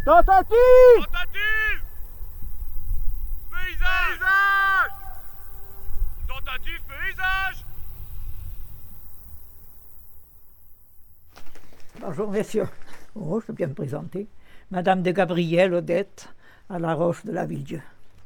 Tentative! Tentative! Paysage! Tentative paysage! Bonjour messieurs. Oh, je peux bien me présenter. Madame de Gabriel Odette, à La Roche de la Villedieu.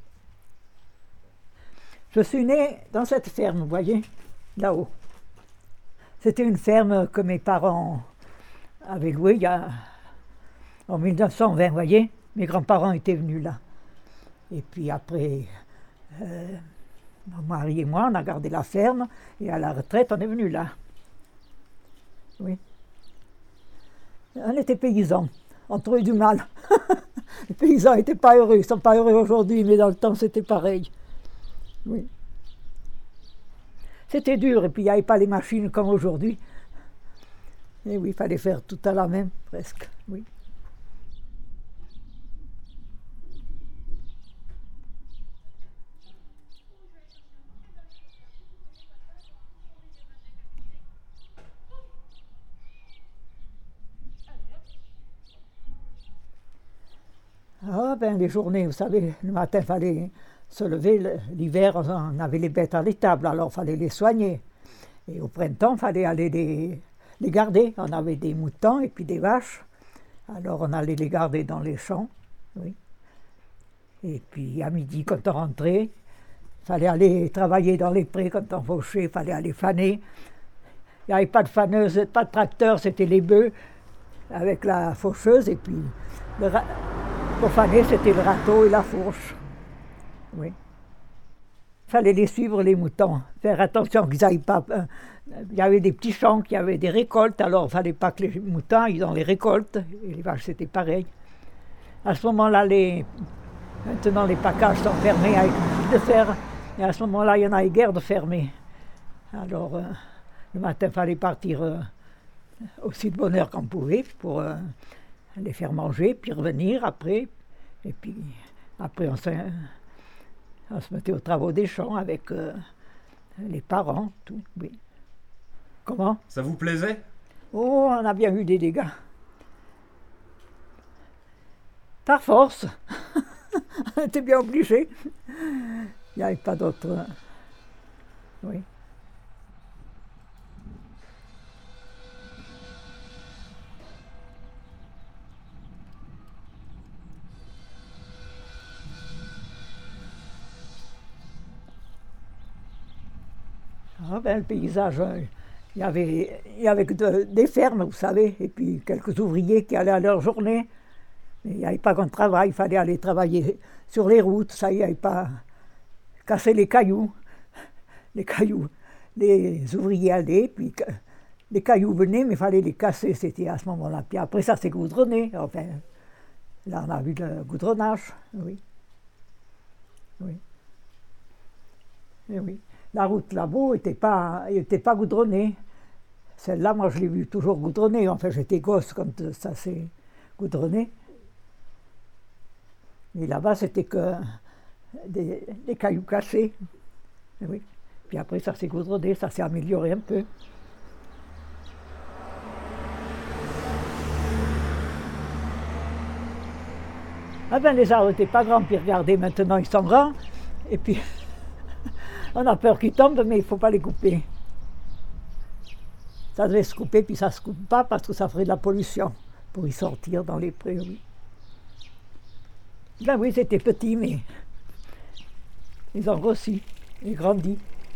Je suis née dans cette ferme, vous voyez, là-haut. C'était une ferme que mes parents avaient louée en 1920, vous voyez. Mes grands-parents étaient venus là. Et puis après, mon mari et moi, on a gardé la ferme, et à la retraite, on est venu là. Oui. On était paysans, on trouvait du mal. Les paysans n'étaient pas heureux, ils ne sont pas heureux aujourd'hui, mais dans le temps c'était pareil. Oui. C'était dur, et puis il n'y avait pas les machines comme aujourd'hui. Et oui, il fallait faire tout à la main, presque, oui. Ah ben les journées, vous savez, le matin il fallait se lever, l'hiver on avait les bêtes à l'étable, alors il fallait les soigner. Et au printemps, il fallait aller les garder. On avait des moutons et puis des vaches, alors on allait les garder dans les champs, oui. Et puis à midi, quand on rentrait, il fallait aller travailler dans les prés, quand on fauchait, il fallait aller faner. Il n'y avait pas de faneuse, pas de tracteur, c'était les bœufs avec la faucheuse et puis pour faner, c'était le râteau et la fourche. Oui. Il fallait les suivre, les moutons. Faire attention qu'ils n'aillent pas. Il y avait des petits champs qui avaient des récoltes, alors il ne fallait pas que les moutons ils ont les récoltes. Et les vaches, c'était pareil. À ce moment-là, maintenant les packages sont fermés avec une fil de fer. Et à ce moment-là, il y en avait guère de fermés. Alors, le matin, il fallait partir aussi de bonne heure qu'on pouvait pour les faire manger, puis revenir après. Et puis après, on se mettait aux travaux des champs avec les parents, tout, oui. Comment? Ça vous plaisait? Oh, on a bien eu des dégâts. Par force. On était bien obligés. Il n'y avait pas d'autre. Oui. Ah ben, le paysage, il y avait que des fermes, vous savez, et puis quelques ouvriers qui allaient à leur journée. Mais il n'y avait pas grand travail, il fallait aller travailler sur les routes, ça, il n'y avait pas casser les cailloux. Les cailloux, les ouvriers allaient, puis les cailloux venaient, mais il fallait les casser, c'était à ce moment-là. Puis après, ça s'est goudronné. Enfin, là, on a vu le goudronnage, oui. Oui. Et oui. La route là-bas n'était pas goudronnée. Celle-là, moi, je l'ai vue toujours goudronnée. Enfin, j'étais gosse quand ça s'est goudronné. Mais là-bas, c'était que des cailloux cassés. Et oui. Puis après, ça s'est goudronné, ça s'est amélioré un peu. Ah ben, les arbres n'étaient pas grands, puis regardez, maintenant, ils sont grands. Et puis... on a peur qu'ils tombent, mais il ne faut pas les couper. Ça devait se couper, puis ça ne se coupe pas parce que ça ferait de la pollution pour y sortir dans les prés, oui. Ben oui, c'était petit, mais ils ont grossi et grandi.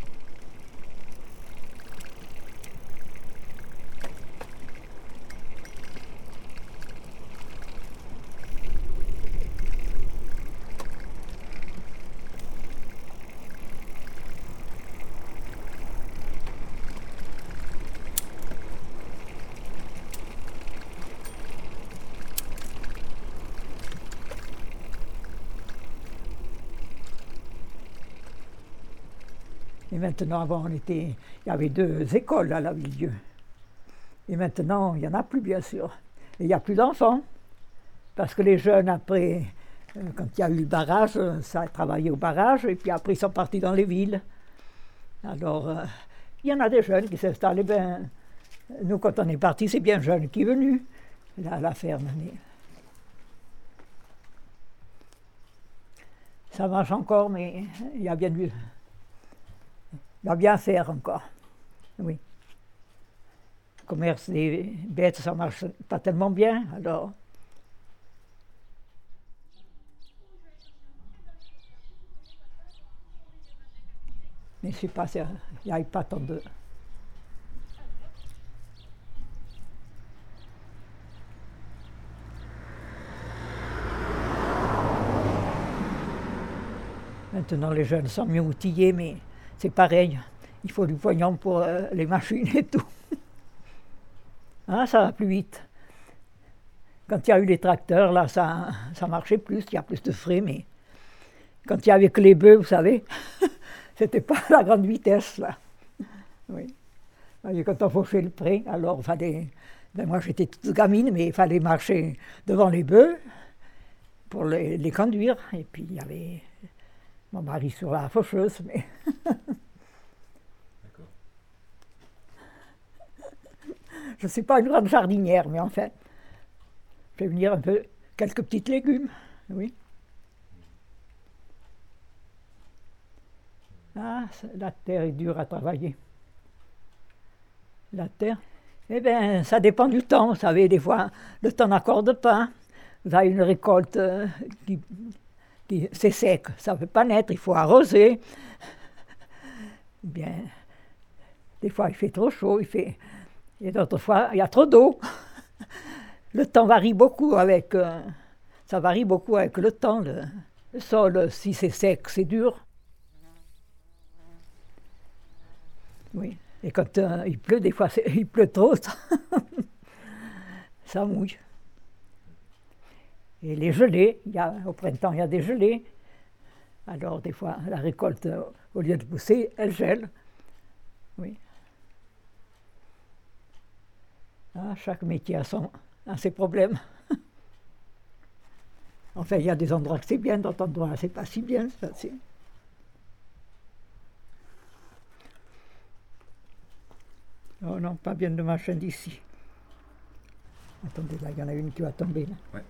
Et maintenant, avant, il y avait 2 écoles à la Villedieu. Et maintenant, il n'y en a plus, bien sûr. Et il n'y a plus d'enfants. Parce que les jeunes, après, quand il y a eu le barrage, ça a travaillé au barrage, et puis après, ils sont partis dans les villes. Alors, il y en a des jeunes qui s'installent. Ben, nous, quand on est partis, c'est bien jeune qui est venu, là, à la ferme. Ça marche encore, mais il y a bien à faire encore. Oui. Le commerce des bêtes, ça marche pas tellement bien, alors. Mais je sais pas, il n'y a pas tant de. Maintenant, les jeunes sont mieux outillés, mais c'est pareil. Il faut du pognon pour les machines et tout. Hein, ça va plus vite. Quand il y a eu les tracteurs, là, ça marchait plus, il y a plus de frais, mais quand il y avait que les bœufs, vous savez, c'était pas la grande vitesse, là. Oui. Et quand on fauchait le pré, alors il fallait. Ben moi, j'étais toute gamine, mais il fallait marcher devant les bœufs pour les conduire. Et puis, il y avait mon mari sur la faucheuse, mais. D'accord. Je ne suis pas une grande jardinière, mais en fait, je fais venir un peu quelques petits légumes, oui. Ah, la terre est dure à travailler. La terre, eh bien, ça dépend du temps, vous savez, des fois, le temps n'accorde pas. Vous avez une récolte qui c'est sec, ça ne peut pas naître, il faut arroser. Bien, des fois, il fait trop chaud, et d'autres fois, il y a trop d'eau. Le temps varie beaucoup ça varie beaucoup avec le temps. Le sol, si c'est sec, c'est dur. Oui, et quand il pleut, des fois, il pleut trop, ça mouille. Et les gelées, au printemps, il y a des gelées. Alors, des fois, la récolte, au lieu de pousser, elle gèle. Oui. Ah, chaque métier a ses problèmes. Enfin, il y a des endroits que c'est bien, d'autres endroits c'est pas si bien. Ça, c'est. Oh non, pas bien de machin d'ici. Attendez, là, il y en a une qui va tomber. Là. Ouais.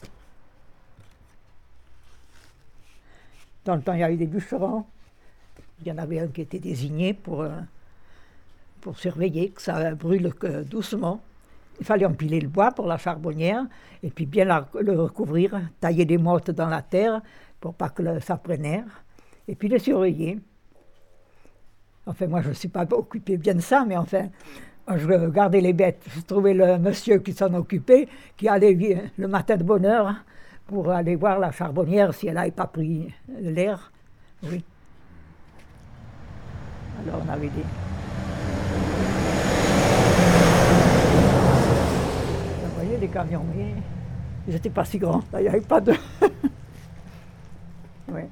Dans le temps, il y a eu des bûcherons. Il y en avait un qui était désigné pour surveiller que ça brûle doucement. Il fallait empiler le bois pour la charbonnière et puis bien le recouvrir, tailler des mottes dans la terre pour pas que ça prenne air et puis les surveiller. Enfin, moi, je ne suis pas occupée bien de ça, mais enfin, je gardais les bêtes. Je trouvais le monsieur qui s'en occupait, qui allait le matin de bonne heure pour aller voir la charbonnière si elle n'avait pas pris l'air. Oui. Alors, on avait des. Vous voyez, les camions, mais ils n'étaient pas si grands. Là, il n'y avait pas de. Oui.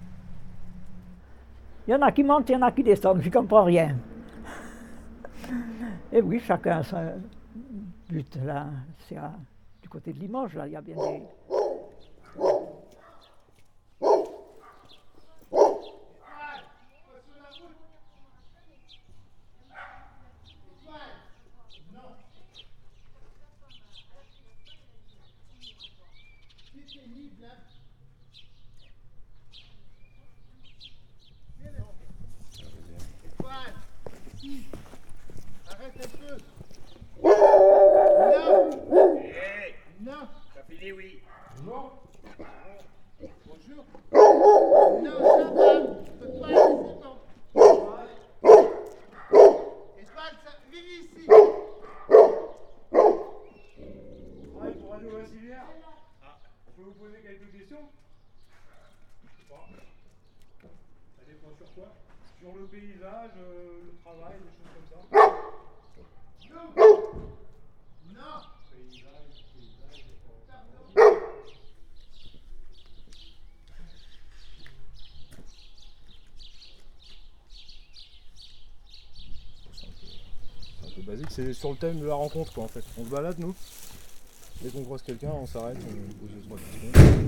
Il y en a qui montent, il y en a qui descendent, je ne comprends rien. Et oui, chacun a son but. Là, c'est du côté de Limoges, là, il y a bien des. Arrête un peu. Non. Non. Ça finit, oui. Non. Bonjour. Non, ça va. Je peux pas aller, c'est bon. Espagne, vive ici. Ouais, pour Radio Vassilière. Je peux vous poser quelques questions? Ça dépend sur quoi? Sur le paysage, le travail, des choses comme ça. Non. Paysage. C'est un peu basique, c'est sur le thème de la rencontre quoi en fait. On se balade nous, dès qu'on croise quelqu'un on s'arrête, on pose 2-3 questions.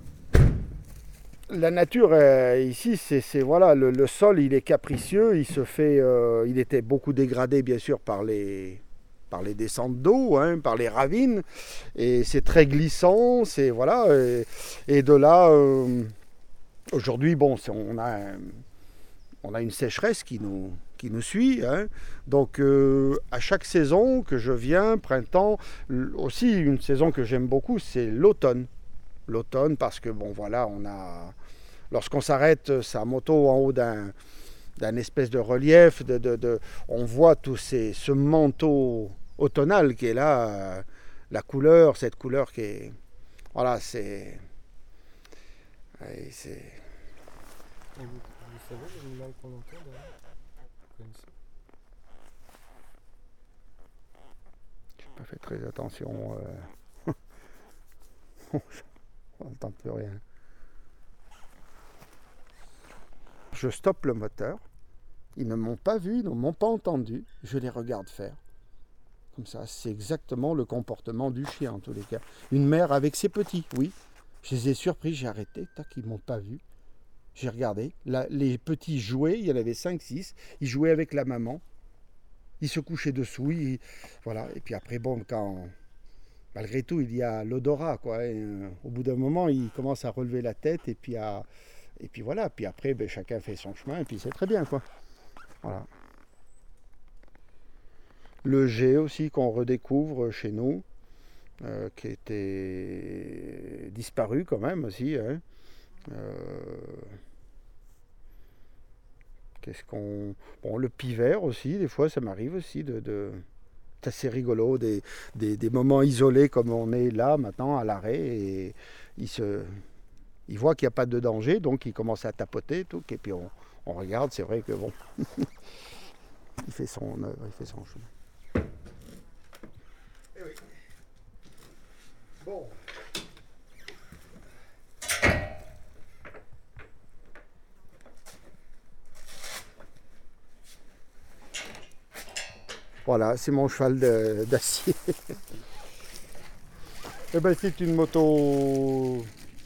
La nature ici, c'est voilà, le sol il est capricieux, il était beaucoup dégradé bien sûr par les descentes d'eau, hein, par les ravines, et c'est très glissant, c'est voilà, et de là Aujourd'hui, bon, on a une sécheresse qui nous suit. Hein. Donc à chaque saison que je viens, printemps, aussi une saison que j'aime beaucoup, c'est l'automne. L'automne parce que bon voilà, lorsqu'on s'arrête sa moto en haut d'un espèce de relief, on voit tout ce manteau automnal qui est là, la couleur, cette couleur qui est... Voilà, c'est... Et vous savez les animaux qu'on entend derrière? Vous connaissez? J'ai pas fait très attention. On n'entend plus rien. Je stoppe le moteur. Ils ne m'ont pas vu, ils ne m'ont pas entendu. Je les regarde faire. Comme ça, c'est exactement le comportement du chien en tous les cas. Une mère avec ses petits, oui. Je les ai surpris, j'ai arrêté, tac, ils ne m'ont pas vu. J'ai regardé. Là, les petits jouaient, il y en avait 5-6. Ils jouaient avec la maman. Ils se couchaient dessous. Voilà. Et puis après, bon, malgré tout, il y a l'odorat, quoi. Au bout d'un moment, ils commencent à relever la tête et puis voilà. Puis après, ben, chacun fait son chemin et puis c'est très bien, quoi. Voilà. Le G aussi qu'on redécouvre chez nous, qui était disparu quand même aussi. Hein. Bon, le pivert aussi, des fois ça m'arrive aussi c'est assez rigolo, des moments isolés comme on est là maintenant à l'arrêt et il voit qu'il n'y a pas de danger, donc il commence à tapoter tout, et puis on regarde, c'est vrai que bon, il fait son œuvre, il fait son chemin. Eh oui. Bon. Voilà, c'est mon cheval d'acier. Eh ben, c'est une moto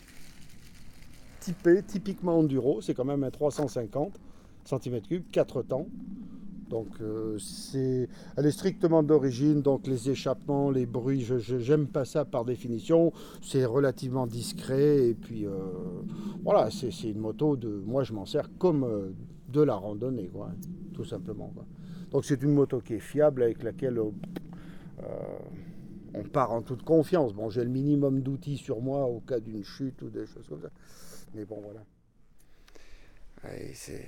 typiquement enduro. C'est quand même un 350 cm3, 4 temps. Donc elle est strictement d'origine, donc les échappements, les bruits, j'aime pas ça par définition. C'est relativement discret et puis voilà, c'est une moto moi je m'en sers comme de la randonnée, quoi, tout simplement, quoi. Donc c'est une moto qui est fiable, avec laquelle on part en toute confiance. Bon, j'ai le minimum d'outils sur moi au cas d'une chute ou des choses comme ça. Mais bon, voilà. Et c'est...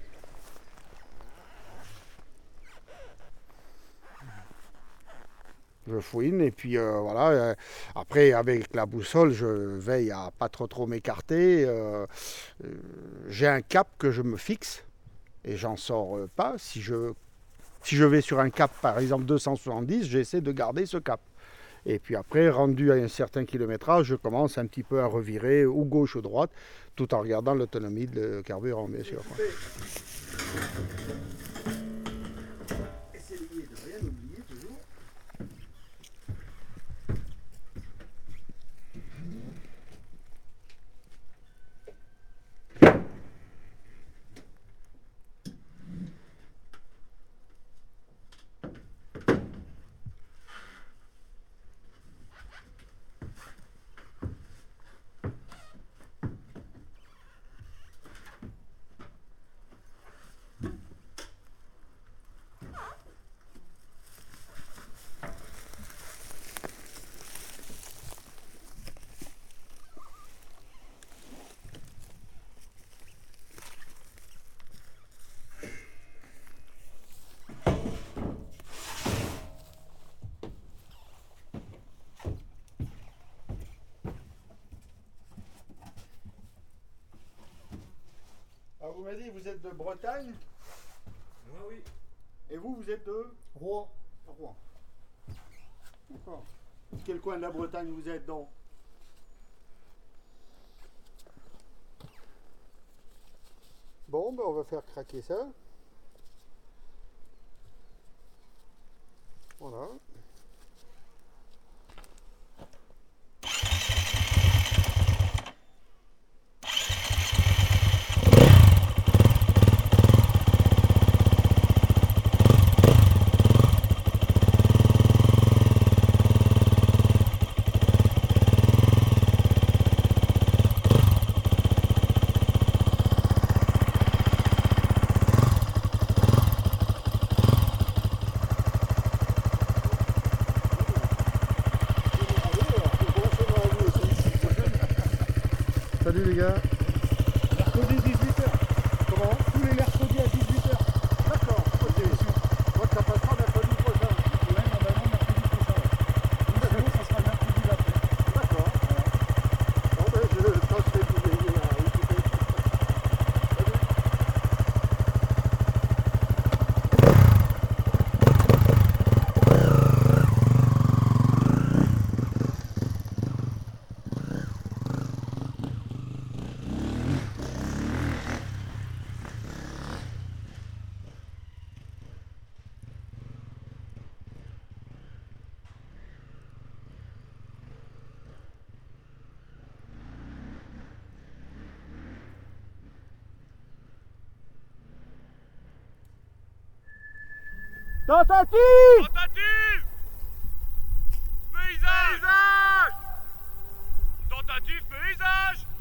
Je fouine et puis voilà. Après, avec la boussole, je veille à pas trop m'écarter. J'ai un cap que je me fixe et j'en sors pas. Si je vais sur un cap, par exemple 270, j'essaie de garder ce cap. Et puis après, rendu à un certain kilométrage, je commence un petit peu à revirer ou gauche ou droite, tout en regardant l'autonomie de carburant, bien sûr. Essayez de rien oublier toujours. Alors vous m'avez dit, vous êtes de Bretagne? Oui. Et vous êtes de Rouen. Rouen. D'accord. Quel coin de la Bretagne vous êtes donc? Bon, ben on va faire craquer ça. Voilà. Salut les gars. Mercredi 18h. Comment? Tous les mercredis à 18h. D'accord, ok. Moi, ça passera mercredi prochain. Ouais, normalement mercredi prochain. Ouais. Ou sinon, ça sera mercredi d'après. D'accord. Voilà. Bon, ben, je transmets tout les liens à écouter. Salut. Tentative! Tentative! Paysage! Tentative paysage!